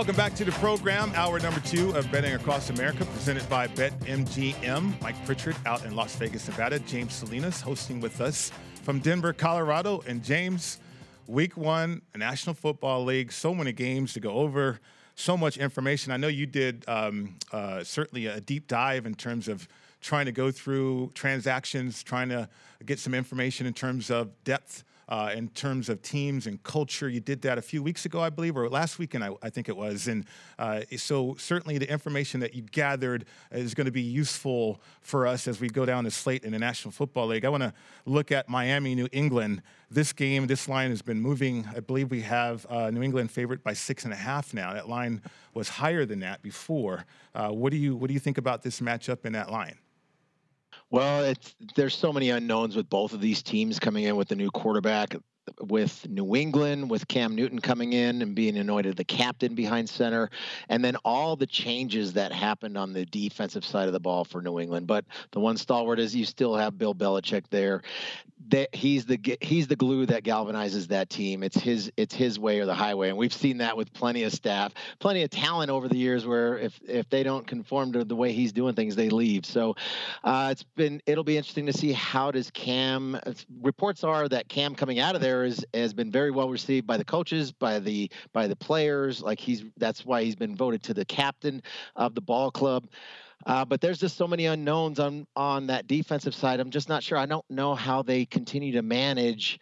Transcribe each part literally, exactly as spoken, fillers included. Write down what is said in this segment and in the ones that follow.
Welcome back to the program, hour number two of Betting Across America, presented by BetMGM. Mike Pritchard out in Las Vegas, Nevada. James Salinas hosting with us from Denver, Colorado. And James, week one, National Football League, so many games to go over, so much information. I know you did um, uh, certainly a deep dive in terms of trying to go through transactions, trying to get some information in terms of depth. Uh, in terms of teams and culture. You did that a few weeks ago, I believe, or last weekend, I, I think it was. And uh, so certainly the information that you gathered is going to be useful for us as we go down the slate in the National Football League. I want to look at Miami, New England. This game, this line has been moving. I believe we have uh, New England favored by six and a half now. That line was higher than that before. Uh, what do you what do you think about this matchup in that line? Well, it's there's so many unknowns with both of these teams coming in with the new quarterback. With New England, with Cam Newton coming in and being anointed the captain behind center, and then all the changes that happened on the defensive side of the ball for New England. But the one stalwart is you still have Bill Belichick there. That he's the he's the glue that galvanizes that team. It's his it's his way or the highway, and we've seen that with plenty of staff, plenty of talent over the years. Where if if they don't conform to the way he's doing things, they leave. So uh, it's been it'll be interesting to see how does Cam. Reports are that Cam coming out of there is has been very well received by the coaches, by the by the players. Like he's that's why he's been voted to the captain of the ball club. Uh, but there's just so many unknowns on on that defensive side. I'm just not sure. I don't know how they continue to manage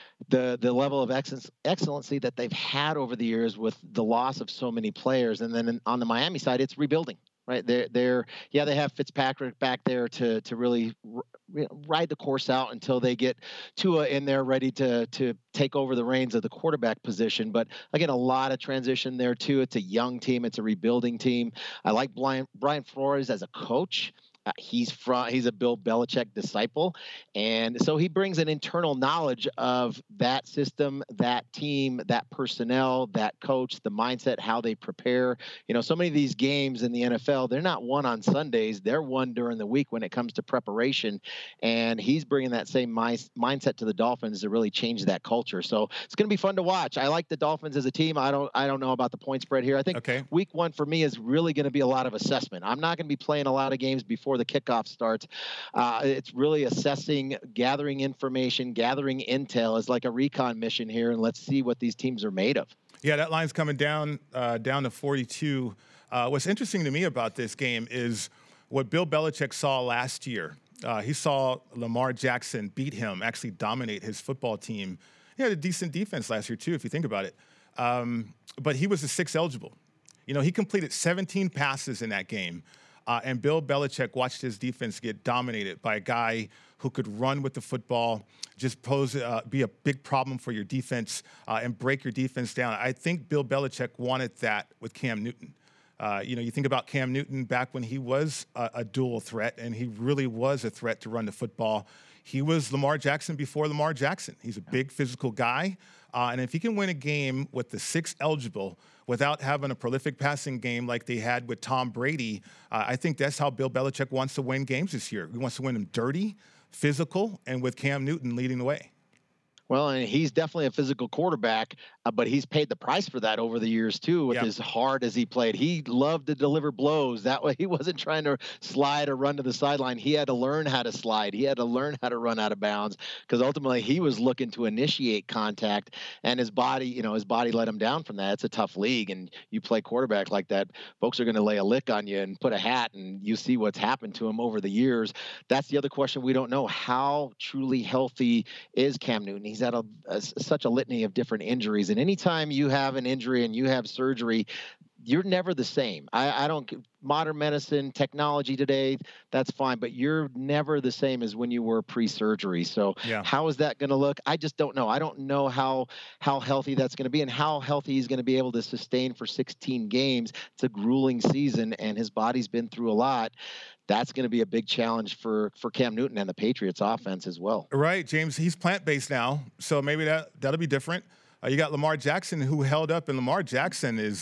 the the level of excellence, excellency that they've had over the years with the loss of so many players. And then in, on the Miami side, it's rebuilding. Right, they're they're yeah they have Fitzpatrick back there to to really r- ride the course out until they get Tua in there ready to to take over the reins of the quarterback position. But again, a lot of transition there too. It's a young team. It's a rebuilding team. I like Brian Brian Flores as a coach. Uh, he's from he's a Bill Belichick disciple, and so he brings an internal knowledge of that system, that team, that personnel, that coach, the mindset, how they prepare. You know, so many of these games in the N F L, they're not won on Sundays; they're won during the week when it comes to preparation. And he's bringing that same mi- mindset to the Dolphins to really change that culture. So it's going to be fun to watch. I like the Dolphins as a team. I don't I don't know about the point spread here. I think okay. Week one for me is really going to be a lot of assessment. I'm not going to be playing a lot of games before the kickoff starts. Uh, it's really assessing, gathering information, gathering intel is like a recon mission here, and let's see what these teams are made of. Yeah, that line's coming down uh, down to forty-two. Uh, what's interesting to me about this game is what Bill Belichick saw last year. Uh, he saw Lamar Jackson beat him, actually dominate his football team. He had a decent defense last year, too, if you think about it. Um, but he was a six eligible. You know, he completed seventeen passes in that game. Uh, and Bill Belichick watched his defense get dominated by a guy who could run with the football, just pose, uh, be a big problem for your defense uh, and break your defense down. I think Bill Belichick wanted that with Cam Newton. Uh, you know, you think about Cam Newton back when he was a, a dual threat, and he really was a threat to run the football. He was Lamar Jackson before Lamar Jackson. He's a big physical guy. Uh, and if he can win a game with the six eligible without having a prolific passing game like they had with Tom Brady, uh, I think that's how Bill Belichick wants to win games this year. He wants to win them dirty, physical, and with Cam Newton leading the way. Well, and he's definitely a physical quarterback, uh, but he's paid the price for that over the years, too, with yep. as hard as he played. He loved to deliver blows. That way he wasn't trying to slide or run to the sideline. He had to learn how to slide. He had to learn how to run out of bounds because ultimately he was looking to initiate contact, and his body, you know, his body let him down from that. It's a tough league, and you play quarterback like that, folks are going to lay a lick on you and put a hat, and you see what's happened to him over the years. That's the other question we don't know. How truly healthy is Cam Newton? He's He's had a, a, such a litany of different injuries. And anytime you have an injury and you have surgery, you're never the same. I, I don't modern medicine, technology today, that's fine, but you're never the same as when you were pre-surgery. So yeah. How is that going to look? I just don't know. I don't know how how healthy that's going to be and how healthy he's going to be able to sustain for sixteen games. It's a grueling season, and his body's been through a lot. That's going to be a big challenge for, for Cam Newton and the Patriots offense as well. Right, James. He's plant-based now, so maybe that, that'll be different. Uh, you got Lamar Jackson, who held up, and Lamar Jackson is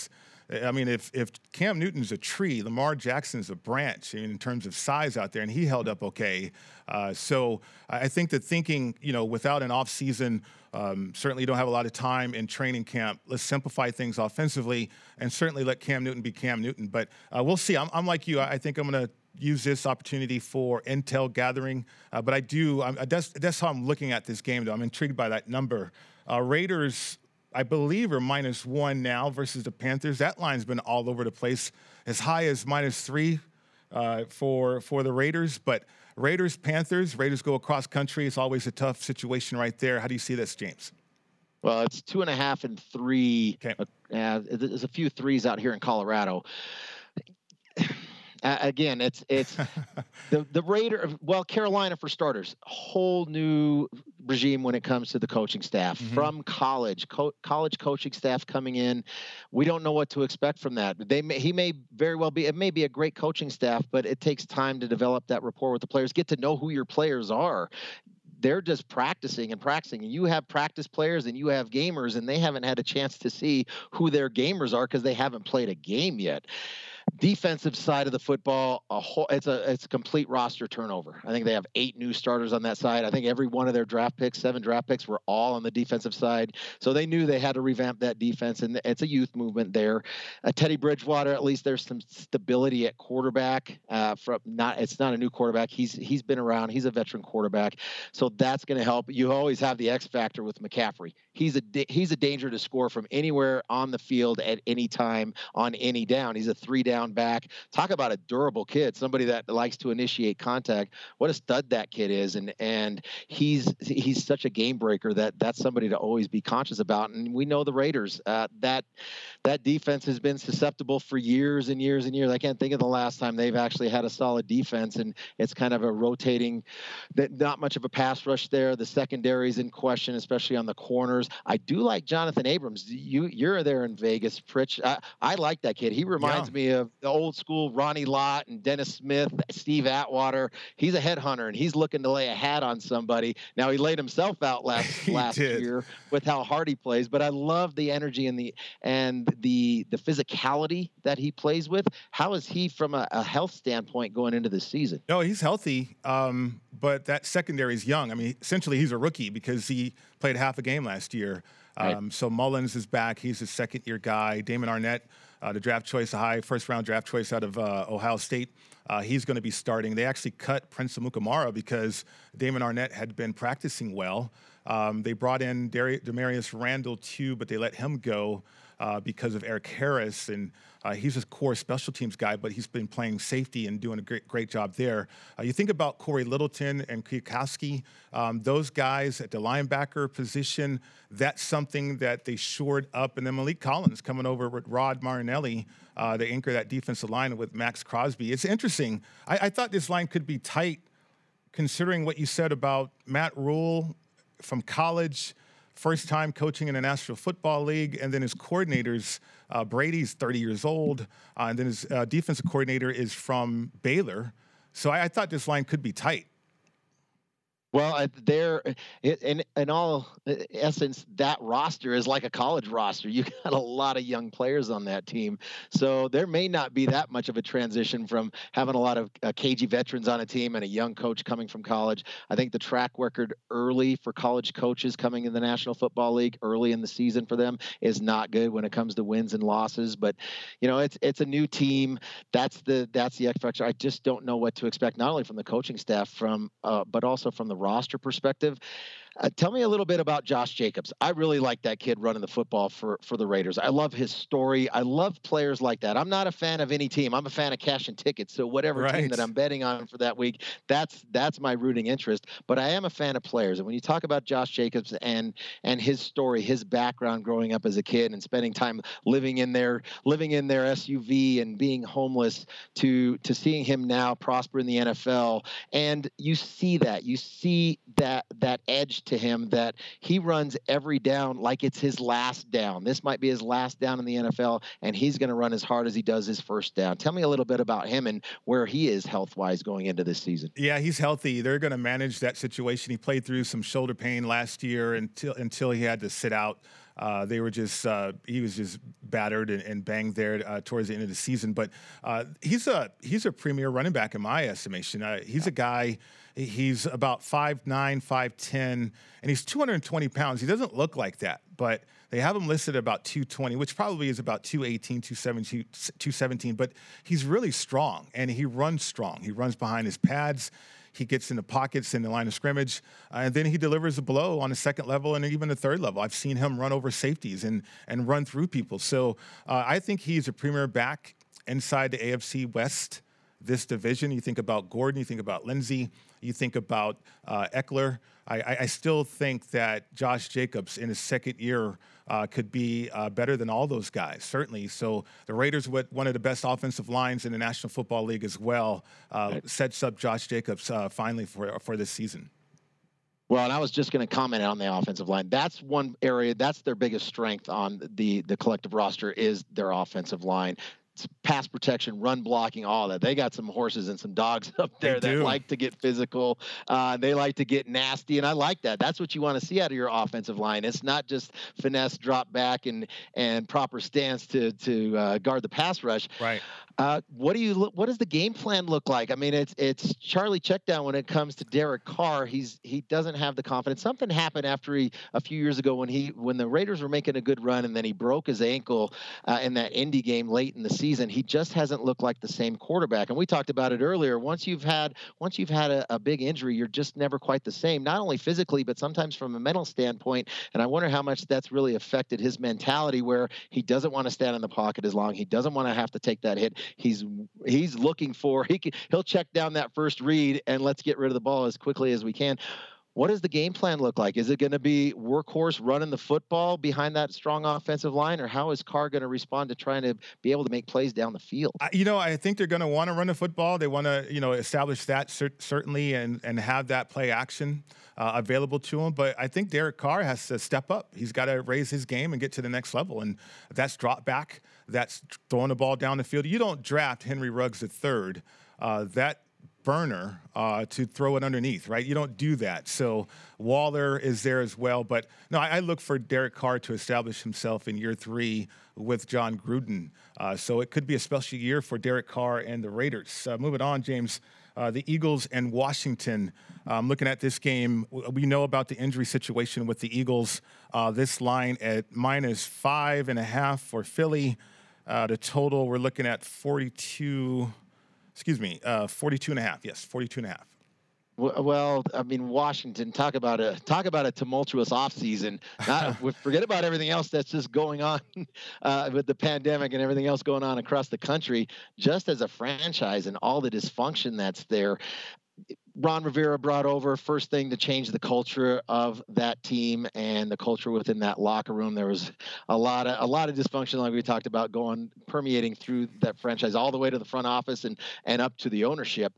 I mean, if if Cam Newton's a tree, Lamar Jackson's a branch, I mean, in terms of size out there, and he held up okay. Uh, so I think that thinking, you know, without an off season, um, certainly you don't have a lot of time in training camp. Let's simplify things offensively, and certainly let Cam Newton be Cam Newton. But uh, we'll see. I'm, I'm like you. I think I'm going to use this opportunity for intel gathering. Uh, but I do. I'm, that's that's how I'm looking at this game, though. I'm intrigued by that number. Uh, Raiders, I believe, are minus one now versus the Panthers. That line's been all over the place, as high as minus three uh, for for the Raiders. But Raiders, Panthers, Raiders go across country. It's always a tough situation right there. How do you see this, James? Well, it's two and a half and three. Okay. Uh, there's a few threes out here in Colorado. Uh, again, it's it's the the Raider. Well, Carolina for starters, whole new regime when it comes to the coaching staff mm-hmm. from college, co- college coaching staff coming in. We don't know what to expect from that. They may, he may very well be. It may be a great coaching staff, but it takes time to develop that rapport with the players. Get to know who your players are. They're just practicing and practicing. You have practice players and you have gamers, and they haven't had a chance to see who their gamers are because they haven't played a game yet. Defensive side of the football, a whole, it's a it's a complete roster turnover. I think they have eight new starters on that side. I think every one of their draft picks, seven draft picks, were all on the defensive side. So they knew they had to revamp that defense, and it's a youth movement there. Uh, Teddy Bridgewater, at least there's some stability at quarterback. Uh, from not it's not a new quarterback. He's he's been around. He's a veteran quarterback, so that's going to help. You always have the X factor with McCaffrey. He's a he's a danger to score from anywhere on the field at any time on any down. He's a three down back. Talk about a durable kid, somebody that likes to initiate contact. What a stud that kid is, and and he's he's such a game breaker that that's somebody to always be conscious about. And we know the Raiders, uh, that that defense has been susceptible for years and years and years. I can't think of the last time they've actually had a solid defense, and it's kind of a rotating, not much of a pass rush there. The secondary's in question, especially on the corners. I do like Jonathan Abrams. You you're there in Vegas, Pritch. I, I like that kid. He reminds yeah. me of the old school Ronnie Lott and Dennis Smith, Steve Atwater. He's a headhunter, and he's looking to lay a hat on somebody. Now, he laid himself out last last did. year with how hard he plays, but I love the energy and the and the the physicality that he plays with. How is he from a, a health standpoint going into this season? No, he's healthy, um, but that secondary is young. I mean, essentially, he's a rookie because he played half a game last year. Um, right. So Mullins is back. He's a second-year guy. Damon Arnett, uh, the draft choice, a high first-round draft choice out of uh, Ohio State. Uh, he's going to be starting. They actually cut Prince Amukamara because Damon Arnett had been practicing well. Um, they brought in Dar- Demarius Randall, too, but they let him go uh, because of Eric Harris. And uh, he's a core special teams guy, but he's been playing safety and doing a great, great job there. Uh, you think about Corey Littleton and Kwiatkowski, um, those guys at the linebacker position, that's something that they shored up. And then Malik Collins coming over with Rod Marinelli, uh, they anchor that defensive line with Max Crosby. It's interesting. I, I thought this line could be tight, considering what you said about Matt Rule from college, first time coaching in the National Football League, and then his coordinators, uh, Brady's thirty years old, uh, and then his uh, defensive coordinator is from Baylor. So I, I thought this line could be tight. Well, there, in in all essence, that roster is like a college roster. You got a lot of young players on that team, so there may not be that much of a transition from having a lot of uh, K G veterans on a team and a young coach coming from college. I think the track record early for college coaches coming in the National Football League early in the season for them is not good when it comes to wins and losses. But you know, it's it's a new team. That's the that's the X factor. I just don't know what to expect, not only from the coaching staff, from uh, but also from the roster perspective. Uh, tell me a little bit about Josh Jacobs. I really like that kid running the football for, for the Raiders. I love his story. I love players like that. I'm not a fan of any team. I'm a fan of cash and tickets. So whatever right. team that I'm betting on for that week, that's that's my rooting interest. But I am a fan of players. And when you talk about Josh Jacobs and and his story, his background growing up as a kid and spending time living in their living in their S U V and being homeless, to to seeing him now prosper in the N F L, and you see that you see that that edge to him, that he runs every down like it's his last down. This might be his last down in the N F L, and he's going to run as hard as he does his first down. Tell me a little bit about him and where he is health-wise going into this season. Yeah, he's healthy. They're going to manage that situation. He played through some shoulder pain last year until until he had to sit out. Uh, they were just uh, he was just battered and, and banged there uh, towards the end of the season. But uh, he's a he's a premier running back in my estimation. Uh, he's a guy. He's about five nine, five ten, and he's two hundred twenty pounds. He doesn't look like that, but they have him listed at about two twenty, which probably is about two eighteen, two seventeen. But he's really strong, and he runs strong. He runs behind his pads. He gets in the pockets in the line of scrimmage, uh, and then he delivers a blow on the second level and even the third level. I've seen him run over safeties and and run through people. So uh, I think he's a premier back inside the A F C West, this division. You think about Gordon, you think about Lindsey, you think about uh, Eckler. I, I still think that Josh Jacobs in his second year uh, could be uh, better than all those guys, certainly. So the Raiders, with one of the best offensive lines in the National Football League as well, uh, right. sets up Josh Jacobs uh, finally for for this season. Well, and I was just going to comment on the offensive line. That's one area, that's their biggest strength on the, the collective roster is their offensive line. Pass protection, run blocking, all that. They got some horses and some dogs up there that like to get physical. Uh, they like to get nasty, and I like that. That's what you want to see out of your offensive line. It's not just finesse, drop back, and and proper stance to to uh, guard the pass rush. Right. Uh, what do you look, what does the game plan look like? I mean, it's it's Charlie checkdown when it comes to Derek Carr. He's he doesn't have the confidence. Something happened after he a few years ago when he when the Raiders were making a good run and then he broke his ankle uh, in that Indy game late in the season. He just hasn't looked like the same quarterback. And we talked about it earlier. Once you've had once you've had a, a big injury, you're just never quite the same. Not only physically, but sometimes from a mental standpoint. And I wonder how much that's really affected his mentality, where he doesn't want to stand in the pocket as long. He doesn't want to have to take that hit. He's he's looking for he can, he'll check down that first read and let's get rid of the ball as quickly as we can. What does the game plan look like? Is it going to be workhorse running the football behind that strong offensive line, or how is Carr going to respond to trying to be able to make plays down the field? You know, I think they're going to want to run the football. They want to, you know, establish that cer- certainly and and have that play action uh, available to him. But I think Derek Carr has to step up. He's got to raise his game and get to the next level. And that's drop back. That's throwing the ball down the field. You don't draft Henry Ruggs the third. Uh, that burner uh, to throw it underneath, right? You don't do that. So Waller is there as well. But no, I, I look for Derek Carr to establish himself in year three with John Gruden. Uh, so it could be a special year for Derek Carr and the Raiders. Uh, moving on, James, uh, the Eagles and Washington. Um, looking at this game, we know about the injury situation with the Eagles. Uh, this line at minus five and a half for Philly. Uh, the total, we're looking at forty-two. Excuse me, uh, forty-two and a half. Yes, forty-two and a half. Well, I mean, Washington, talk about a talk about a tumultuous offseason. Not forget about everything else that's just going on uh, with the pandemic and everything else going on across the country. Just as a franchise and all the dysfunction that's there, Ron Rivera brought over first thing to change the culture of that team and the culture within that locker room. There was a lot of a lot of dysfunction, like we talked about, going permeating through that franchise all the way to the front office and and up to the ownership.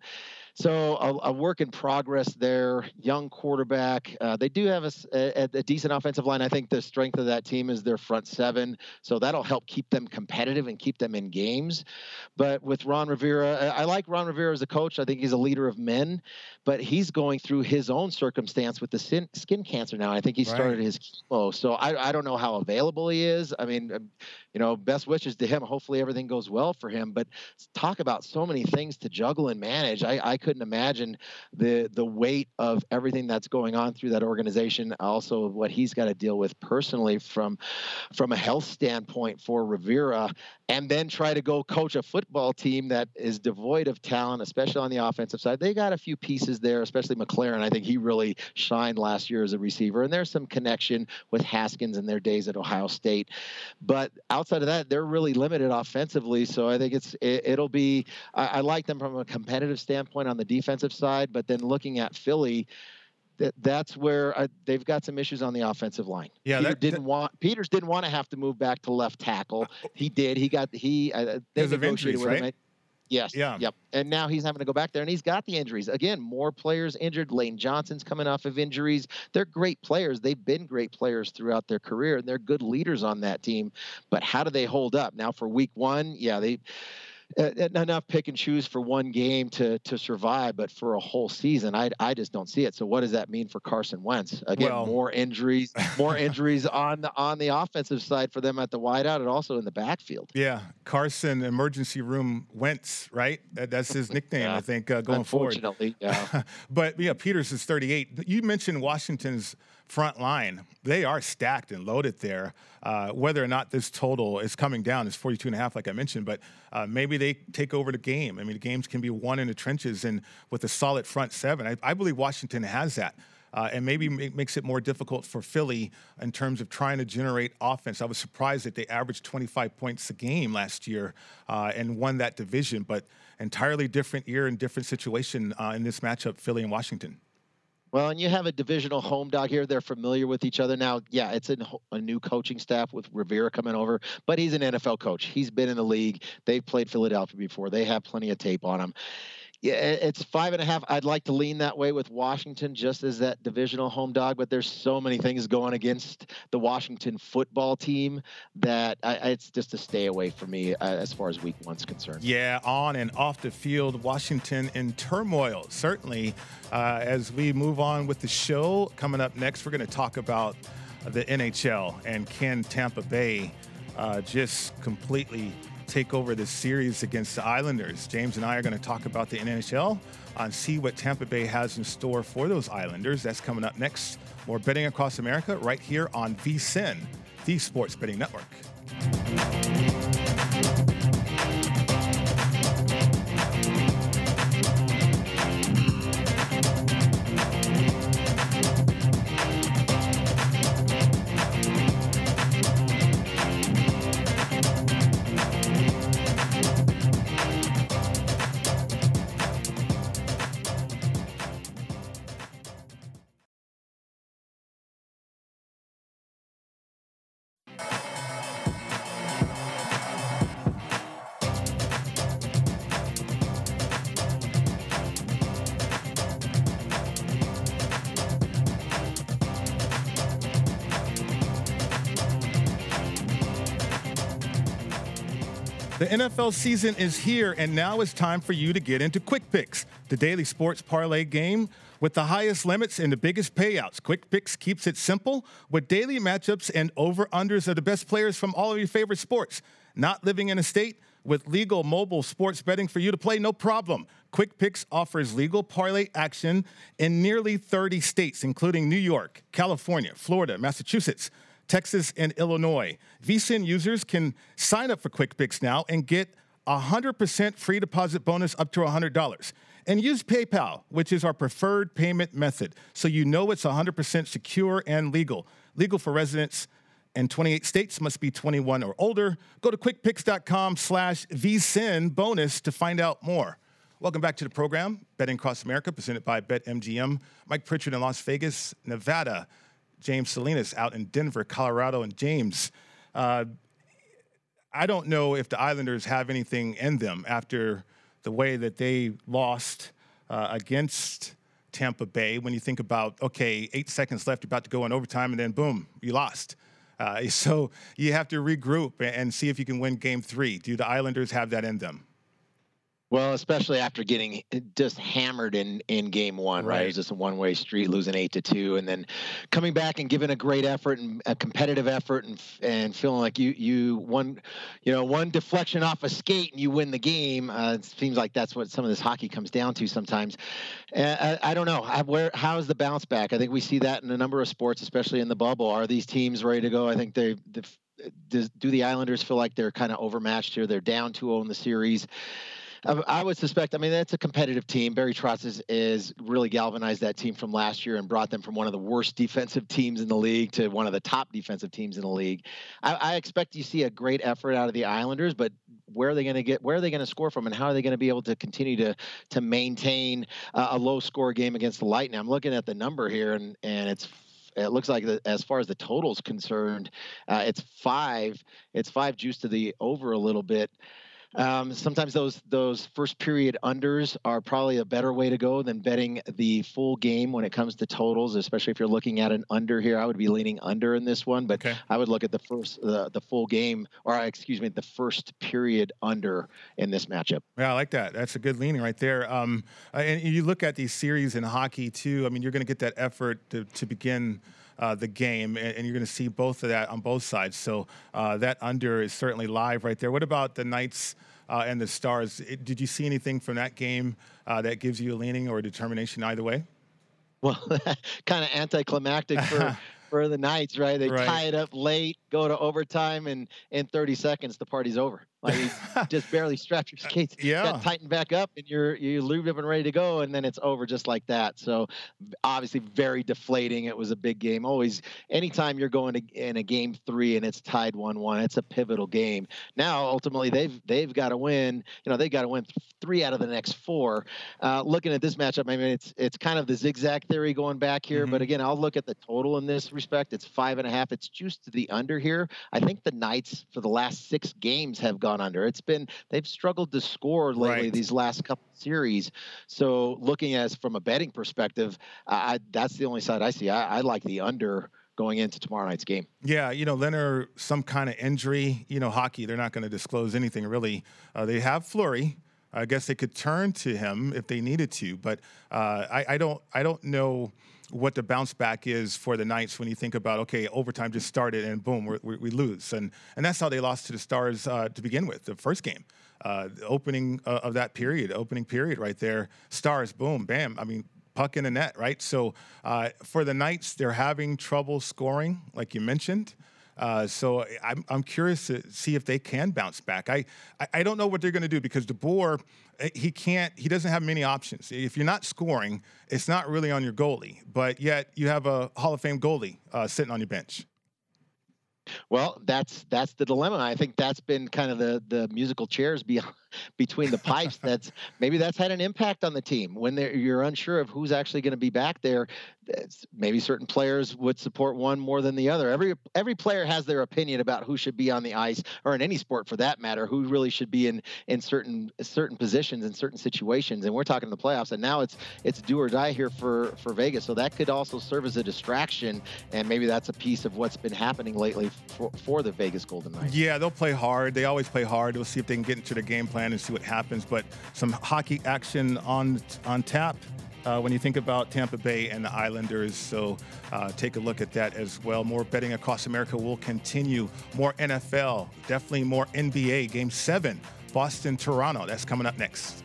So a, a work in progress there, young quarterback. Uh, they do have a, a, a decent offensive line. I think the strength of that team is their front seven. So that'll help keep them competitive and keep them in games. But with Ron Rivera, I, I like Ron Rivera as a coach. I think he's a leader of men, but he's going through his own circumstance with the skin, skin cancer now. I think he started right. his chemo. So I, I don't know how available he is. I mean, you know, best wishes to him. Hopefully everything goes well for him. But talk about so many things to juggle and manage. I, I couldn't imagine the the weight of everything that's going on through that organization. Also, what he's got to deal with personally from from a health standpoint for Rivera, and then try to go coach a football team that is devoid of talent, especially on the offensive side. They got a few pieces there, especially McLaren. I think he really shined last year as a receiver, and there's some connection with Haskins in their days at Ohio State. But outside of that, they're really limited offensively. So I think it's it, it'll be. I, I like them from a competitive standpoint on the defensive side, but then looking at Philly, that that's where uh, they've got some issues on the offensive line. Yeah, Peter that, didn't that, want Peters didn't want to have to move back to left tackle. He did. He got he. Uh, they negotiated injuries, with right? him. Yes. Yeah. Yep. And now he's having to go back there, and he's got the injuries again. More players injured. Lane Johnson's coming off of injuries. They're great players. They've been great players throughout their career, and they're good leaders on that team. But how do they hold up now for week one? Yeah, they. uh, enough pick and choose for one game to to survive, but for a whole season, I I just don't see it. So what does that mean for Carson Wentz? Again, Well, more injuries, more injuries on the on the offensive side for them at the wideout and also in the backfield. yeah, Carson Emergency Room Wentz, right? That, that's his nickname, Yeah, I think, uh, going forward. unfortunately, yeah. But yeah, Peters is thirty-eight. You mentioned Washington's front line. They are stacked and loaded there. Uh, whether or not this total is coming down is forty-two and a half, like I mentioned, but uh, maybe they take over the game. I mean, the games can be won in the trenches, and with a solid front seven, I, I believe Washington has that. Uh, and maybe make, makes it more difficult for Philly in terms of trying to generate offense. I was surprised that they averaged twenty-five points a game last year uh, and won that division, but entirely different year and different situation uh, in this matchup, Philly and Washington. Well, and you have a divisional home dog here. They're familiar with each other now. Yeah, it's a, a new coaching staff with Rivera coming over, but he's an N F L coach. He's been in the league. They've played Philadelphia before. They have plenty of tape on him. Yeah, it's five and a half. I'd like to lean that way with Washington just as that divisional home dog, but there's so many things going against the Washington football team that I, it's just a stay away for me uh, as far as week one's concerned. Yeah, on and off the field, Washington in turmoil, certainly. Uh, as we move on with the show, coming up next, we're going to talk about the N H L and can Tampa Bay uh, just completely take over this series against the Islanders. James and I are going to talk about the N H L and see what Tampa Bay has in store for those Islanders. That's coming up next. More Betting Across America right here on V S I N, the Sports Betting Network. The N F L season is here, and now it's time for you to get into Quick Picks, the daily sports parlay game with the highest limits and the biggest payouts. Quick Picks keeps it simple with daily matchups and over-unders of the best players from all of your favorite sports. Not living in a state with legal mobile sports betting for you to play? No problem. Quick Picks offers legal parlay action in nearly thirty states, including New York, California, Florida, Massachusetts, Texas, and Illinois. V S I N users can sign up for Quick Picks now and get a one hundred percent free deposit bonus up to one hundred dollars. And use PayPal, which is our preferred payment method, so you know it's one hundred percent secure and legal. Legal for residents in twenty-eight states, must be twenty-one or older. Go to quickpicks.com slash VSIN bonus to find out more. Welcome back to the program, Betting Across America, presented by BetMGM. Mike Pritchard in Las Vegas, Nevada. James Salinas out in Denver, Colorado. And James, uh, I don't know if the Islanders have anything in them after the way that they lost uh, against Tampa Bay. When you think about, okay, eight seconds left, you're about to go in overtime, and then boom, you lost. Uh, so you have to regroup and see if you can win game three. Do the Islanders have that in them? Well, especially after getting just hammered in, in game one, right? right? It was just a one-way street, losing eight to two, and then coming back and giving a great effort and a competitive effort, and and feeling like you you one, you know, one deflection off a skate and you win the game. Uh, it seems like that's what some of this hockey comes down to sometimes. Uh, I, I don't know. I, where how's the bounce back? I think we see that in a number of sports, especially in the bubble. Are these teams ready to go? I think they. Does, do the Islanders feel like they're kind of overmatched here? They're down two oh in the series. I would suspect, I mean, that's a competitive team. Barry Trotz is, is really galvanized that team from last year and brought them from one of the worst defensive teams in the league to one of the top defensive teams in the league. I, I expect you see a great effort out of the Islanders, but where are they going to get, where are they going to score from, and how are they going to be able to continue to to maintain uh, a low score game against the Lightning? I'm looking at the number here, and, and it's It looks like the, as far as the total's concerned, uh, it's five. It's five juice to the over a little bit. Um, sometimes those those first period unders are probably a better way to go than betting the full game when it comes to totals, especially if you're looking at an under here. I would be leaning under in this one, but Okay. I would look at the first uh, the full game, or excuse me, the first period under in this matchup. Yeah, I like that. That's a good leaning right there. Um, and you look at these series in hockey too. I mean, you're going to get that effort to, to begin uh, the game, and, and you're going to see both of that on both sides. So uh, that under is certainly live right there. What about the Knights uh, and the Stars? It, did you see anything from that game uh, that gives you a leaning or a determination either way? Well, kind of anticlimactic for for the Knights, right? They Right. tie it up late, go to overtime, and in thirty seconds the party's over. Like you just barely strap your skates, Yeah. got tightened back up, and you're you're lubed up and ready to go, and then it's over just like that. So obviously very deflating. It was a big game. Always, anytime you're going to in a game three and it's tied one one, it's a pivotal game. Now ultimately they've they've got to win. You know they've got to win three out of the next four. Uh, looking at this matchup, I mean it's it's kind of the zigzag theory going back here. Mhm. But again, I'll look at the total in this respect. It's five and a half. It's juiced to the under here. I think the Knights for the last six games have gone under. It's been they've struggled to score lately Right. these last couple series. So looking at from a betting perspective, I, that's the only side I see. I, I like the under going into tomorrow night's game. Yeah, you know, Leonard, some kind of injury. You know, hockey, they're not going to disclose anything really. Uh, they have Fleury. I guess they could turn to him if they needed to, but uh, I, I don't. I don't know what the bounce back is for the Knights when you think about, okay, overtime just started and boom, we're, we we lose. And and that's how they lost to the Stars uh, to begin with, the first game. Uh, the opening uh, of that period, opening period right there, Stars, boom, bam. I mean, puck in the net, right? So uh, for the Knights, they're having trouble scoring, like you mentioned. Uh, so I'm, I'm curious to see if they can bounce back. I, I, I don't know what they're going to do because DeBoer, he can't, he doesn't have many options. If you're not scoring, it's not really on your goalie, but yet you have a Hall of Fame goalie uh, sitting on your bench. Well, that's that's the dilemma. I think that's been kind of the the musical chairs behind, between the pipes. That's maybe that's had an impact on the team when you're unsure of who's actually going to be back there. Maybe certain players would support one more than the other. Every every player has their opinion about who should be on the ice, or in any sport for that matter, who really should be in in certain certain positions in certain situations. And we're talking the playoffs, and now it's it's do or die here for for Vegas. So that could also serve as a distraction, and maybe that's a piece of what's been happening lately for, for the Vegas Golden Knights. Yeah, they'll play hard. They always play hard. We'll see if they can get into their game plan and see what happens. But some hockey action on on tap uh, when you think about Tampa Bay and the Islanders. So uh, take a look at that as well. More betting across America will continue. More N F L, definitely more N B A. Game seven, Boston, Toronto. That's coming up next.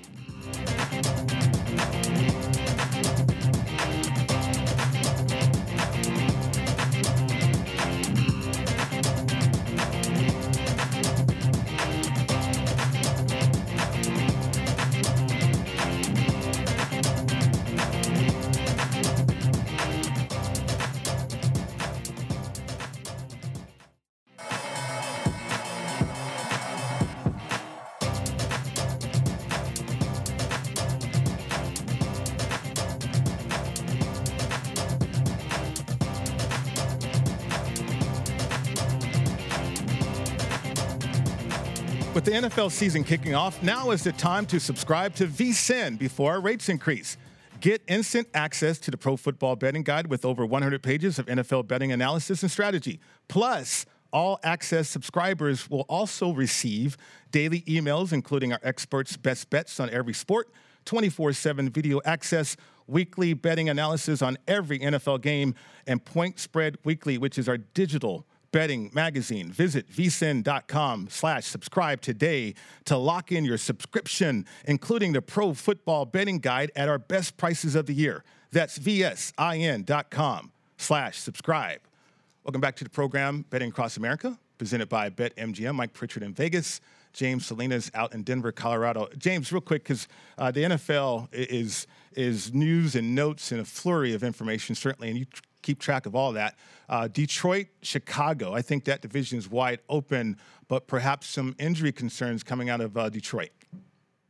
With the N F L season kicking off, now is the time to subscribe to V S I N before our rates increase. Get instant access to the Pro Football Betting Guide with over one hundred pages of N F L betting analysis and strategy. Plus, all access subscribers will also receive daily emails, including our experts' best bets on every sport, twenty-four seven video access, weekly betting analysis on every N F L game, and Point Spread Weekly, which is our digital betting magazine. Visit vsin.com slash subscribe today to lock in your subscription, including the Pro Football Betting Guide at our best prices of the year. That's vsin.com slash subscribe. Welcome back to the program, Betting Across America, presented by BetMGM. Mike Pritchard in Vegas. James Salinas out in Denver, Colorado. James, real quick, because uh, the N F L is is news and notes and a flurry of information, certainly, and you tr- keep track of all that. Uh, Detroit, Chicago, I think that division is wide open, but perhaps some injury concerns coming out of uh, Detroit.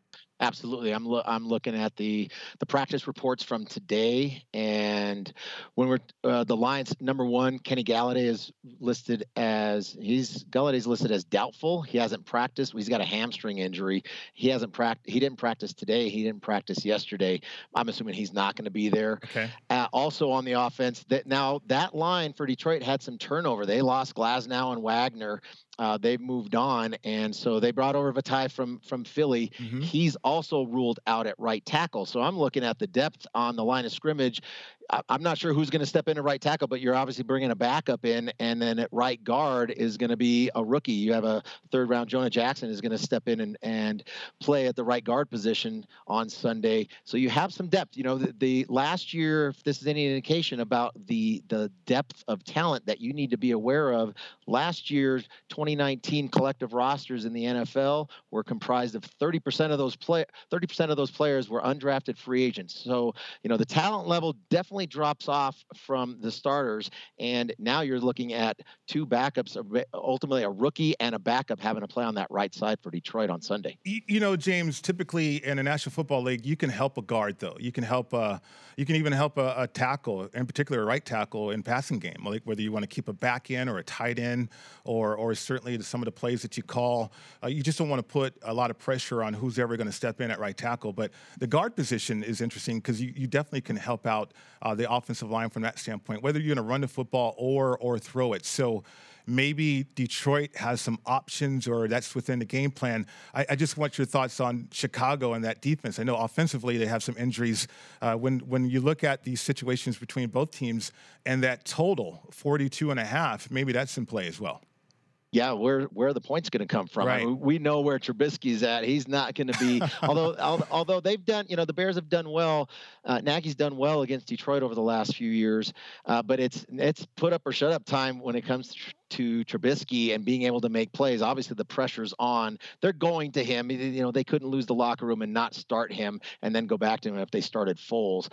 Absolutely. I'm lo- I'm looking at the the practice reports from today, and when we're uh, the Lions number one, Kenny Galladay is listed as he's Galladay's listed as doubtful. He hasn't practiced. He's got a hamstring injury. He hasn't practiced. He didn't practice today. He didn't practice yesterday. I'm assuming he's not going to be there. Okay. Uh, also on the offense, that now that line for Detroit had some turnover. They lost Glasnow and Wagner. Uh, they've moved on, and so they brought over Vitae from from Philly. Mm-hmm. He's also ruled out at right tackle. So I'm looking at the depth on the line of scrimmage. I'm not sure who's going to step in at right tackle, but you're obviously bringing a backup in, and then at right guard is going to be a rookie. You have a third round Jonah Jackson is going to step in and, and play at the right guard position on Sunday. So you have some depth. You know, the, the last year, if this is any indication about the the depth of talent that you need to be aware of, last year's twenty nineteen collective rosters in the N F L were comprised of thirty percent of those play thirty percent of those players were undrafted free agents. So, you know, the talent level definitely drops off from the starters, and now you're looking at two backups, ultimately a rookie and a backup having to play on that right side for Detroit on Sunday. You, you know, James, typically in a National Football League, you can help a guard, though. You can help, uh, you can even help a, a tackle, in particular a right tackle in passing game, like whether you want to keep a back end or a tight end, or or certainly some of the plays that you call. Uh, you just don't want to put a lot of pressure on who's ever going to step in at right tackle. But the guard position is interesting because you, you definitely can help out uh, the offensive line from that standpoint, whether you're going to run the football or or throw it. So maybe Detroit has some options, or that's within the game plan. I, I just want your thoughts on Chicago and that defense. I know offensively they have some injuries. Uh, when when you look at these situations between both teams and that total, forty-two and a half, maybe that's in play as well. Yeah, where where are the points going to come from? Right. I mean, we know where Trubisky's at. He's not going to be. although although they've done, you know, the Bears have done well. Uh, Nagy's done well against Detroit over the last few years, uh, but it's it's put up or shut up time when it comes to, to Trubisky and being able to make plays. Obviously, the pressure's on. They're going to him. You know, they couldn't lose the locker room and not start him and then go back to him if they started Foles.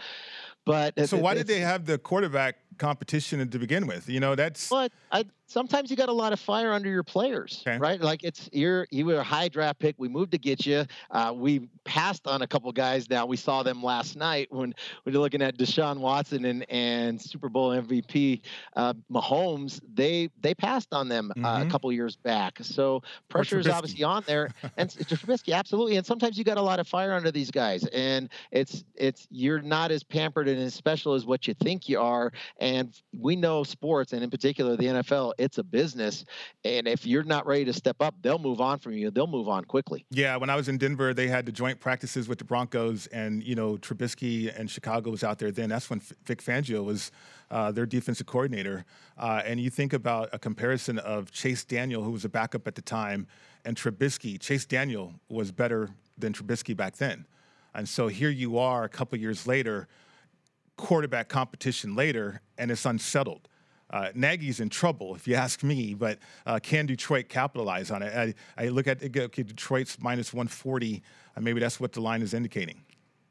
But so why did they have the quarterback competition to begin with? You know, that's. But I, sometimes you got a lot of fire under your players, okay. right? Like it's you're you were a high draft pick. We moved to get you. Uh, we passed on a couple guys. Now we saw them last night when we were looking at Deshaun Watson and and Super Bowl M V P uh, Mahomes. They they passed on them uh, mm-hmm. a couple years back. So pressure is obviously on there. And Trubisky, absolutely. And sometimes you got a lot of fire under these guys, and it's it's you're not as pampered and as special as what you think you are. And we know sports, and in particular the N F L, it's a business. And if you're not ready to step up, they'll move on from you. They'll move on quickly. Yeah, when I was in Denver, they had the joint practices with the Broncos, and, you know, Trubisky and Chicago was out there then. That's when Vic Fangio was uh, their defensive coordinator. Uh, and you think about a comparison of Chase Daniel, who was a backup at the time, and Trubisky. Chase Daniel was better than Trubisky back then. And so here you are a couple years later, quarterback competition later, and it's unsettled. Uh, Nagy's in trouble, if you ask me, but uh, can Detroit capitalize on it? I, I look at okay, Detroit's minus one forty, and maybe that's what the line is indicating.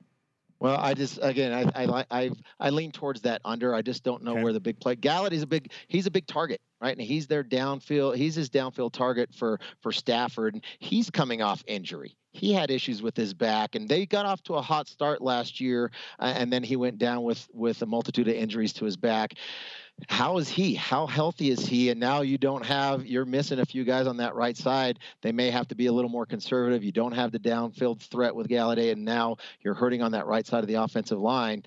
Well, I just again, I I I, I lean towards that under. I just don't know okay. where the big play. Galladay's a big. He's a big target, right? And he's their downfield. He's his downfield target for for Stafford. And he's coming off injury. He had issues with his back, and they got off to a hot start last year, uh, and then he went down with with a multitude of injuries to his back. How is he? How healthy is he? And now you don't have, you're missing a few guys on that right side. They may have to be a little more conservative. You don't have the downfield threat with Galladay, and now you're hurting on that right side of the offensive line.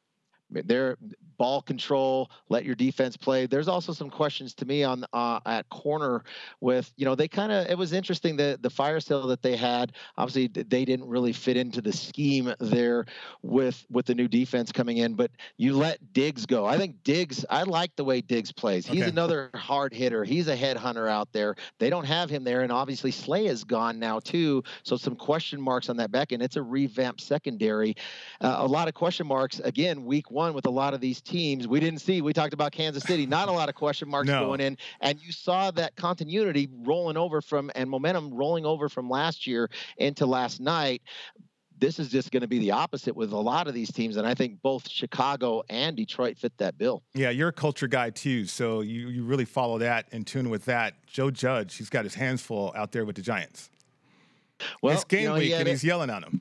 Their ball control, let your defense play. There's also some questions to me on uh, at corner with, you know, they kind of, it was interesting that the fire sale that they had, obviously they didn't really fit into the scheme there with, with the new defense coming in, but you let Diggs go. I think Diggs, I like the way Diggs plays. He's okay. Another hard hitter. He's a headhunter out there. They don't have him there. And obviously Slay is gone now too. So some question marks on that back end. It's a revamped secondary. Uh, a lot of question marks again, week one with a lot of these teams. We didn't see, we talked about Kansas City, not a lot of question marks no. going in. And you saw that continuity rolling over from and momentum rolling over from last year into last night. This is just going to be the opposite with a lot of these teams. And I think both Chicago and Detroit fit that bill. Yeah, you're a culture guy too. So you, you really follow that in tune with that. Joe Judge, he's got his hands full out there with the Giants. Well, it's game you know, week he and he's yelling on them.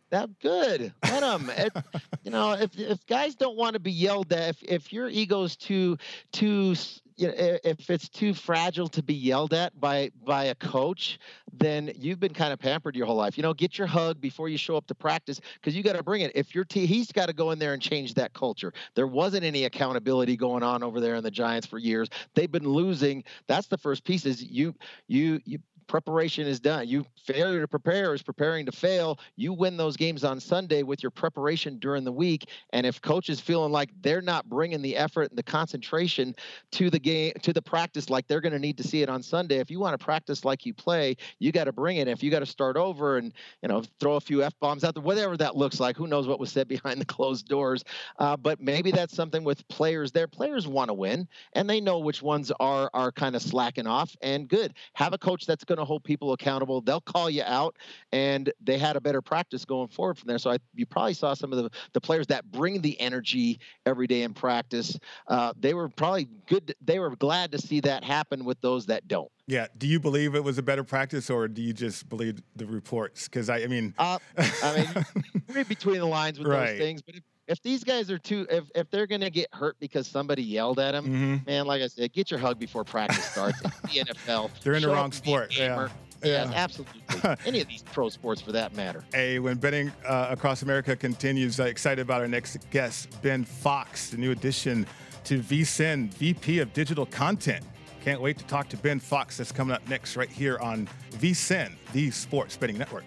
That good. Let them. It, you know, if if guys don't want to be yelled at, if if your ego's too too you know, if it's too fragile to be yelled at by by a coach, then you've been kind of pampered your whole life. You know, get your hug before you show up to practice because you got to bring it. If your team, he's got to go in there and change that culture. There wasn't any accountability going on over there in the Giants for years. They've been losing. That's the first piece. Is you you you. Preparation is done. You failure to prepare is preparing to fail. You win those games on Sunday with your preparation during the week. And if coach is feeling like they're not bringing the effort and the concentration to the game, to the practice, like they're going to need to see it on Sunday, if you want to practice like you play, you got to bring it. If you got to start over and, you know, throw a few F bombs out there, whatever that looks like, who knows what was said behind the closed doors. Uh, but maybe that's something with players there. Players want to win and they know which ones are, are kind of slacking off, and good. Have a coach that's going to hold people accountable. They'll call you out, and they had a better practice going forward from there. So I, you probably saw some of the, the players that bring the energy every day in practice. Uh, they were probably good. They were glad to see that happen with those that don't. Yeah. Do you believe it was a better practice, or do you just believe the reports? Because I, I mean, uh, I mean, read between the lines with right. those things, but if, If these guys are too, if, if they're going to get hurt because somebody yelled at them, mm-hmm. man, like I said, get your hug before practice starts. It's the N F L. They're in the wrong sport. Yeah. Yeah, yeah, absolutely. Any of these pro sports for that matter. Hey, when Betting uh, Across America continues, uh, excited about our next guest, Ben Fox, the new addition to V S I N, V P of Digital Content. Can't wait to talk to Ben Fox. That's coming up next right here on V S I N, the Sports Betting Network.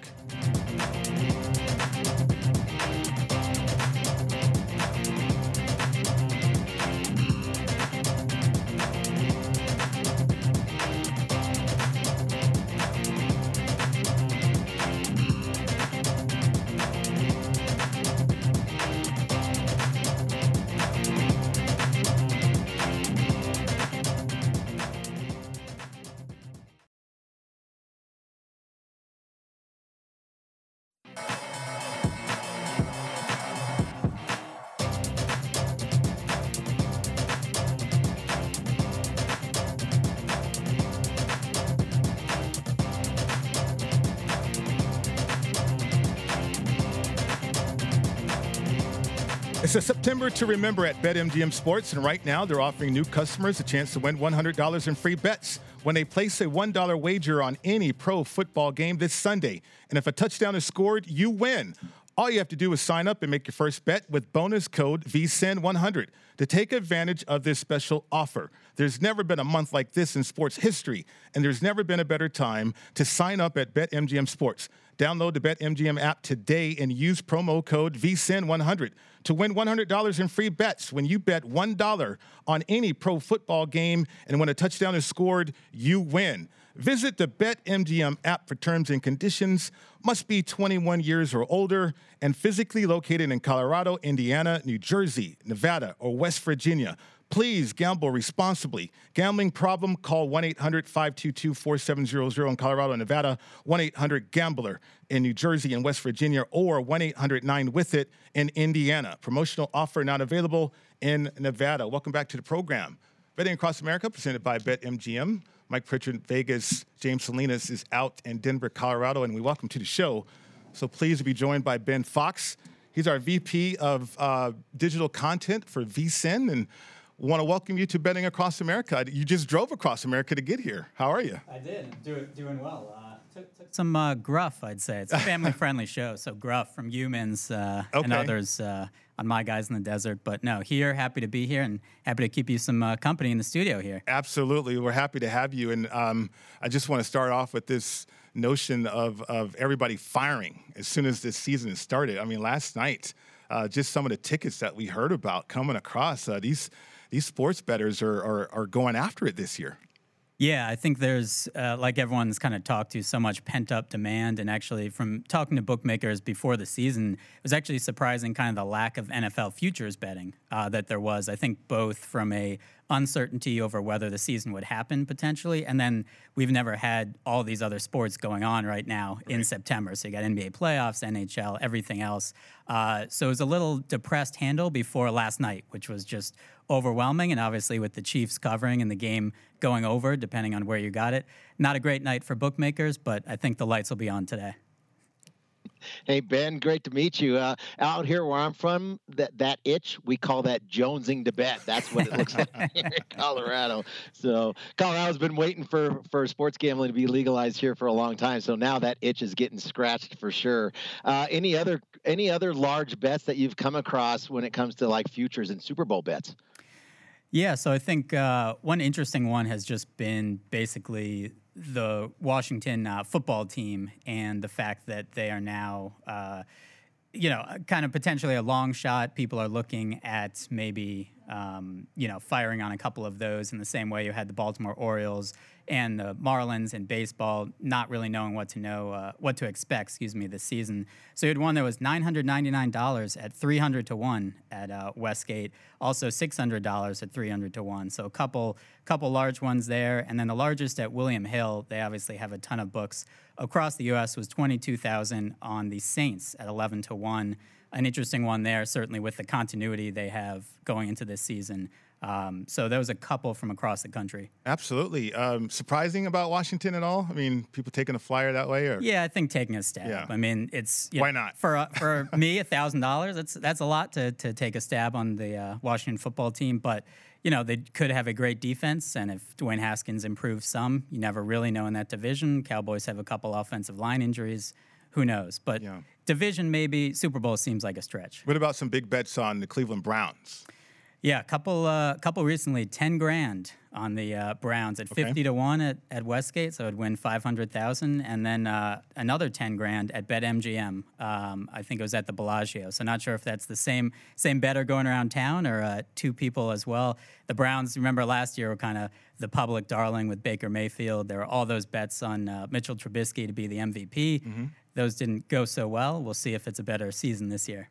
It's a September to remember at BetMGM Sports, and right now they're offering new customers a chance to win one hundred dollars in free bets when they place a one dollar wager on any pro football game this Sunday. And if a touchdown is scored, you win. All you have to do is sign up and make your first bet with bonus code V S I N one hundred to take advantage of this special offer. There's never been a month like this in sports history, and there's never been a better time to sign up at BetMGM Sports. Download the BetMGM app today and use promo code V S I N one hundred to win one hundred dollars in free bets when you bet one dollar on any pro football game, and when a touchdown is scored, you win. Visit the BetMGM app for terms and conditions. Must be twenty-one years or older and physically located in Colorado, Indiana, New Jersey, Nevada, or West Virginia. Please gamble responsibly. Gambling problem? Call one eight hundred five two two four seven zero zero in Colorado and Nevada, one eight hundred gambler in New Jersey and West Virginia, or one eight hundred nine with it in Indiana. Promotional offer not available in Nevada. Welcome back to the program. Betting Across America, presented by BetMGM. Mike Pritchard, Vegas. James Salinas is out in Denver, Colorado, and we welcome to the show. So pleased to be joined by Ben Fox. He's our V P of uh, Digital Content for V S I N, and want to welcome you to Betting Across America. You just drove across America to get here. How are you? I did. Do, doing well. Uh, took, took some uh, gruff, I'd say. It's a family-friendly show, so gruff from humans uh, okay. and others uh, on My Guys in the Desert. But no, here, happy to be here and happy to keep you some uh, company in the studio here. Absolutely. We're happy to have you. And um, I just want to start off with this notion of, of everybody firing as soon as this season started. I mean, last night, uh, just some of the tickets that we heard about coming across, uh, these these sports bettors are, are, are going after it this year. Yeah, I think there's, uh, like everyone's kind of talked to, so much pent-up demand. And actually, from talking to bookmakers before the season, it was actually surprising kind of the lack of N F L futures betting uh, that there was. I think both from a uncertainty over whether the season would happen potentially, and then we've never had all these other sports going on right now right. in September. So you got N B A playoffs, N H L, everything else. Uh, so it was a little depressed handle before last night, which was just overwhelming. And obviously with the Chiefs covering and the game going over, depending on where you got it, not a great night for bookmakers, but I think the lights will be on today. Hey, Ben, great to meet you. Uh, out here where I'm from, that, that itch, we call that jonesing to bet. That's what it looks like here in Colorado. So Colorado's been waiting for, for sports gambling to be legalized here for a long time. So now that itch is getting scratched for sure. Uh, any other any other large bets that you've come across when it comes to like futures and Super Bowl bets? Yeah, so I think uh, one interesting one has just been basically the Washington uh, football team and the fact that they are now, uh, you know, kind of potentially a long shot. People are looking at maybe, um, you know, firing on a couple of those in the same way you had the Baltimore Orioles and the Marlins in baseball, not really knowing what to know, uh, what to expect, excuse me, this season. So you had one that was nine hundred ninety-nine dollars at three hundred to one at uh, Westgate, also six hundred dollars at three hundred to one. So a couple, couple large ones there. And then the largest at William Hill, they obviously have a ton of books across the U S, was twenty-two thousand on the Saints at eleven to one. An interesting one there, certainly with the continuity they have going into this season. Um, so there was a couple from across the country. Absolutely. Um, surprising about Washington at all? I mean, people taking a flyer that way? Or? Yeah, I think taking a stab. Yeah. I mean, it's you Why know, not? for uh, for me, a thousand dollars. That's that's a lot to to take a stab on the uh, Washington football team. But you know, they could have a great defense, and if Dwayne Haskins improves some, you never really know in that division. Cowboys have a couple offensive line injuries. Who knows? But Yeah. division maybe. Super Bowl seems like a stretch. What about some big bets on the Cleveland Browns? Yeah, a couple, uh, couple recently, ten grand on the uh, Browns at Okay. fifty to one at, at Westgate, so it'd win five hundred thousand, and then uh, another ten grand at BetMGM. Um, I think it was at the Bellagio. So not sure if that's the same same bettor going around town or uh, two people as well. The Browns, remember last year, were kind of the public darling with Baker Mayfield. There were all those bets on uh, Mitchell Trubisky to be the M V P. Mm-hmm. Those didn't go so well. We'll see if it's a better season this year.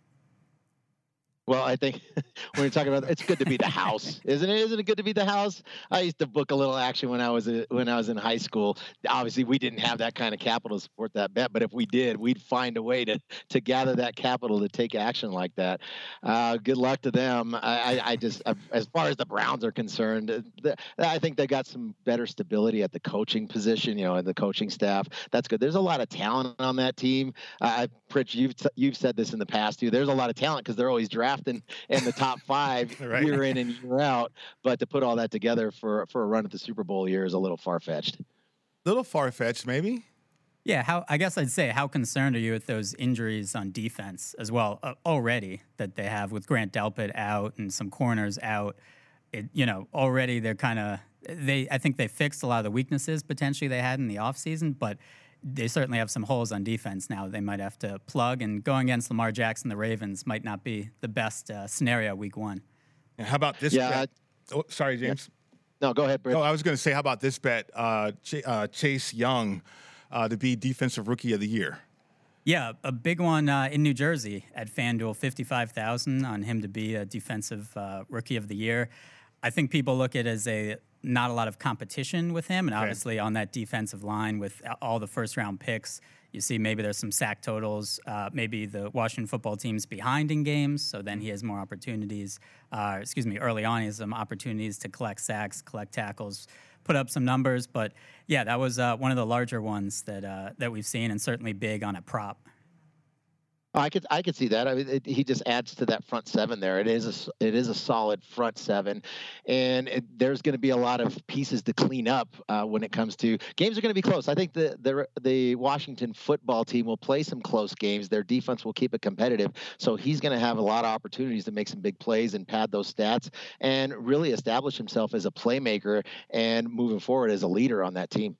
Well, I think when you're talking about, it's good to be the house, isn't it? Isn't it good to be the house? I used to book a little action when I was a, when I was in high school. Obviously, we didn't have that kind of capital to support that bet, but if we did, we'd find a way to to gather that capital to take action like that. Uh, good luck to them. I, I, I just, as far as the Browns are concerned, the, I think they got some better stability at the coaching position, you know, and the coaching staff. That's good. There's a lot of talent on that team. Uh, Pritch, you've you've said this in the past too. There's a lot of talent because they're always drafting in the top five right. year in and year out. But to put all that together for, for a run at the Super Bowl year is a little far-fetched. Little far-fetched, maybe. Yeah, how I guess I'd say, how concerned are you with those injuries on defense as well uh, already that they have with Grant Delpit out and some corners out? It, you know, already they're kind of they. I think they fixed a lot of the weaknesses potentially they had in the offseason, but they certainly have some holes on defense now they might have to plug, and going against Lamar Jackson, the Ravens, might not be the best uh, scenario week one. And how about this yeah, bet? Oh, sorry, James. Yeah. No, go ahead, Britt. Oh, I was going to say, how about this bet? Uh, Ch- uh, Chase Young uh, to be Defensive Rookie of the Year. Yeah, a big one uh, in New Jersey at FanDuel, fifty-five thousand on him to be a Defensive uh, Rookie of the Year. I think people look at it as a not a lot of competition with him, and okay. obviously on that defensive line with all the first-round picks, you see maybe there's some sack totals. Uh, maybe the Washington football team's behind in games, so then he has more opportunities. Uh, excuse me, early on he has some opportunities to collect sacks, collect tackles, put up some numbers. But yeah, that was uh, one of the larger ones that uh, that we've seen, and certainly big on a prop. I could I could see that. I mean, it, he just adds to that front seven there. It is a it is a solid front seven, and it, there's going to be a lot of pieces to clean up uh, when it comes to games. Are going to be close. I think the the the Washington football team will play some close games. Their defense will keep it competitive. So he's going to have a lot of opportunities to make some big plays and pad those stats and really establish himself as a playmaker and moving forward as a leader on that team.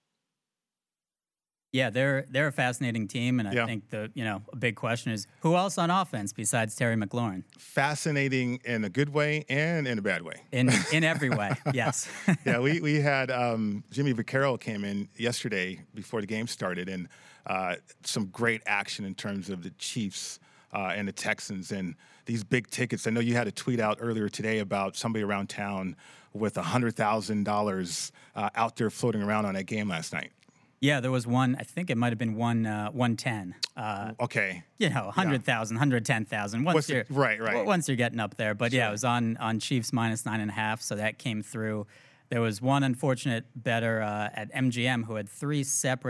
Yeah, they're they're a fascinating team, and I yeah. think the you know a big question is who else on offense besides Terry McLaurin? Fascinating in a good way and in a bad way. In in every way, yes. yeah, we we had um, Jimmy Vaccaro came in yesterday before the game started, and uh, some great action in terms of the Chiefs uh, and the Texans and these big tickets. I know you had a tweet out earlier today about somebody around town with a hundred thousand uh, dollars out there floating around on that game last night. Yeah, there was one. I think it might have been one uh, one ten. Uh, okay. You know, hundred thousand, yeah. hundred ten thousand. Once What's you're the, right, right. Once you're getting up there, but sure. yeah, it was on on Chiefs minus nine and a half, so that came through. There was one unfortunate bettor uh, at M G M who had three separate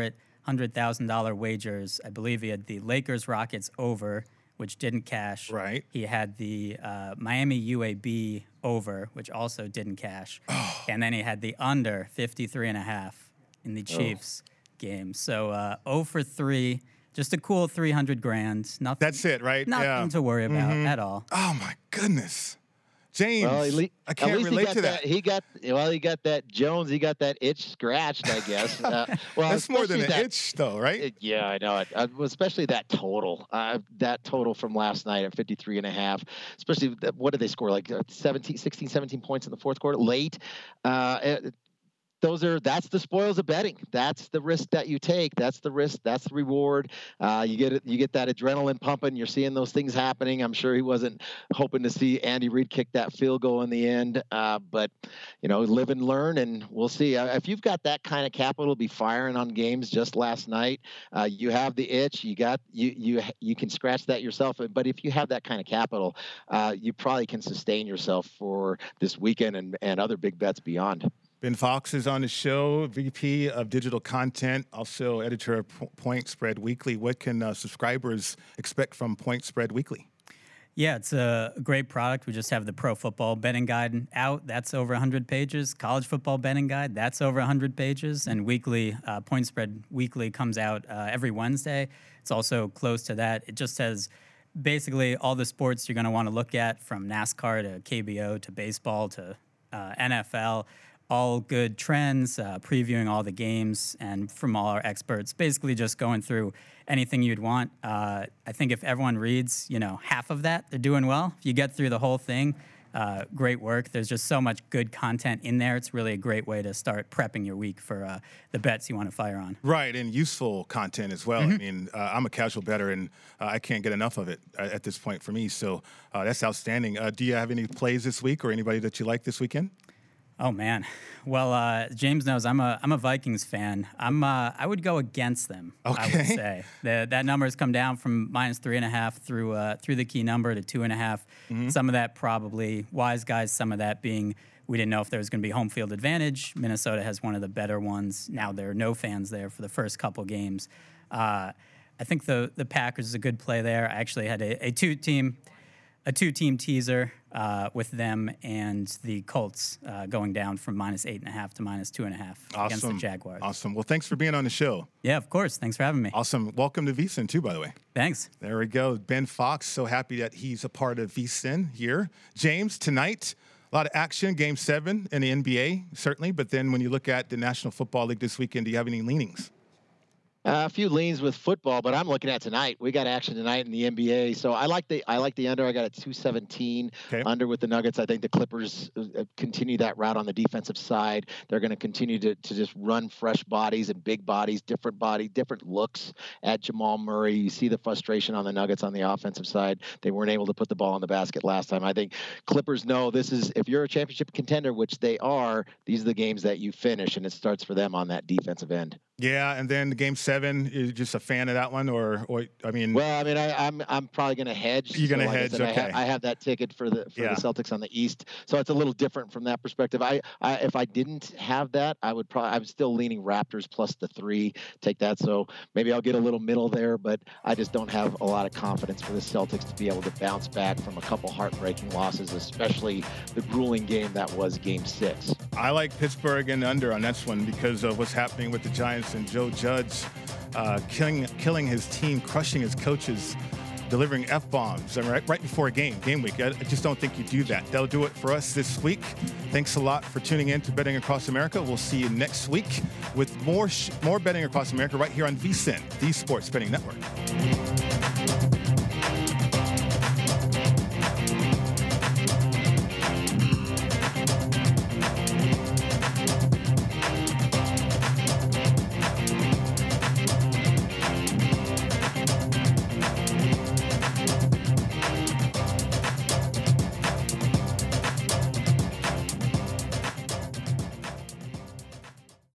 hundred thousand dollars wagers. I believe he had the Lakers Rockets over, which didn't cash. Right. He had the uh, Miami U A B over, which also didn't cash. Oh. And then he had the under fifty-three and a half in the Chiefs oh. game. So uh, zero for three, just a cool three hundred grand. Nothing. That's it, right? Nothing yeah. to worry about mm-hmm. at all. Oh my goodness. James, well, le- I can't relate to that. that. He got well. He got that Jones. He got that itch scratched, I guess. Uh, well, that's more than an that, itch, though, right? It, yeah, I know it. Uh, especially that total. Uh, that total from last night at fifty-three and a half. Especially, what did they score? Like seventeen, sixteen, seventeen points in the fourth quarter, late. Uh, it, Those are that's the spoils of betting. That's the risk that you take. That's the risk. That's the reward. Uh, you get it. You get that adrenaline pumping. You're seeing those things happening. I'm sure he wasn't hoping to see Andy Reid kick that field goal in the end. Uh, but you know, live and learn, and we'll see. Uh, if you've got that kind of capital to be firing on games just last night, uh, you have the itch. You got you you you can scratch that yourself. But if you have that kind of capital, uh, you probably can sustain yourself for this weekend and and other big bets beyond. Ben Fox is on the show, V P of Digital Content, also editor of Point Spread Weekly. What can uh, subscribers expect from Point Spread Weekly? Yeah, it's a great product. We just have the Pro Football Betting Guide out. That's over one hundred pages. College Football Betting Guide, that's over one hundred pages. And weekly, uh, Point Spread Weekly comes out uh, every Wednesday. It's also close to that. It just has basically all the sports you're going to want to look at, from NASCAR to K B O to baseball to uh, N F L. All good trends, uh, previewing all the games, and from all our experts, basically just going through anything you'd want. Uh, I think if everyone reads, you know, half of that, they're doing well. If you get through the whole thing, uh, great work. There's just so much good content in there. It's really a great way to start prepping your week for uh, the bets you want to fire on. Right, and useful content as well. Mm-hmm. I mean, uh, I'm a casual bettor, and uh, I can't get enough of it uh, at this point for me. So uh, that's outstanding. Uh, do you have any plays this week or anybody that you like this weekend? Oh man, well uh, James knows I'm a I'm a Vikings fan. I'm uh, I would go against them. Okay. I would say the, that number has come down from minus three and a half through uh, through the key number to two and a half. Mm-hmm. Some of that probably wise guys. Some of that being we didn't know if there was going to be home field advantage. Minnesota has one of the better ones. Now there are no fans there for the first couple games. Uh, I think the the Packers is a good play there. I actually had a, a two team. A two-team teaser uh, with them and the Colts uh, going down from minus eight and a half to minus two and a half awesome. against the Jaguars. Awesome. Well, thanks for being on the show. Yeah, of course. Thanks for having me. Awesome. Welcome to V S I N too, by the way. Thanks. There we go. Ben Fox, so happy that he's a part of V S I N here. James, tonight, a lot of action. Game seven in the N B A, certainly. But then when you look at the National Football League this weekend, do you have any leanings? Uh, a few leans with football, but I'm looking at tonight. We got action tonight in the N B A, so I like the I like the under. I got a two seventeen okay. under with the Nuggets. I think the Clippers uh, continue that route on the defensive side. They're going to continue to to just run fresh bodies and big bodies, different body, different looks at Jamal Murray. You see the frustration on the Nuggets on the offensive side. They weren't able to put the ball in the basket last time. I think Clippers know this is, if you're a championship contender, which they are, these are the games that you finish, and it starts for them on that defensive end. Yeah, and then game seven, you're just a fan of that one, or, or I mean, well, I mean, I, I'm I'm probably going to hedge. You're going to so like hedge, I said, okay? I, ha- I have that ticket for the for yeah. the Celtics on the East, so it's a little different from that perspective. I, I if I didn't have that, I would probably I'm still leaning Raptors plus the three. Take that, so maybe I'll get a little middle there, but I just don't have a lot of confidence for the Celtics to be able to bounce back from a couple heartbreaking losses, especially the grueling game that was Game Six. I like Pittsburgh and under on this one because of what's happening with the Giants and Joe Judge uh, killing killing his team, crushing his coaches, delivering F-bombs I mean, right, right before a game, game week. I, I just don't think you do that. That'll do it for us this week. Thanks a lot for tuning in to Betting Across America. We'll see you next week with more sh- more Betting Across America right here on V S I N, the Sports Betting Network.